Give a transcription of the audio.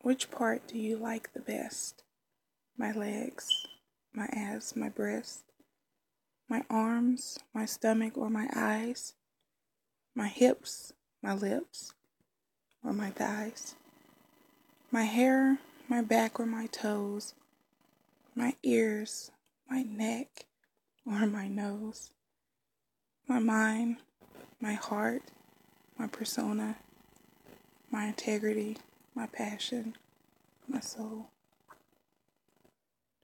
Which part do you like the best? My legs, my abs, my breast, my arms, my stomach, or my eyes, my hips, my lips, or my thighs, my hair, my back, or my toes, my ears, my neck, or my nose, my mind, my heart, my persona, my integrity, my passion, my soul.